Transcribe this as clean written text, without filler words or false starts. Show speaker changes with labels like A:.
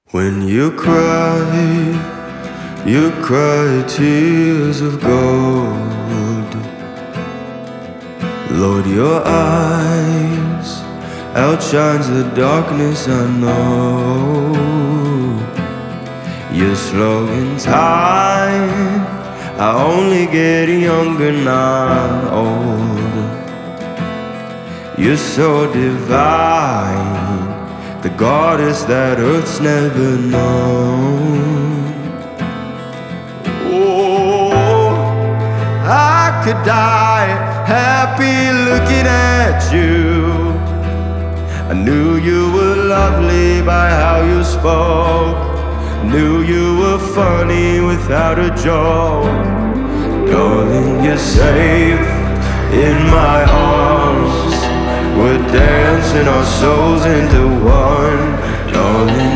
A: When you cry tears of gold. Lord, your eyes outshines the darkness I know. You're slow in time, I only get younger, not older. You're so divine, the goddess that earth's never known. Oh, I could die happy looking at you. I knew you were lovely by how you spoke, knew you were funny without a joke. Darling, you're safe in my arms, we're dancing our souls into one. Darling,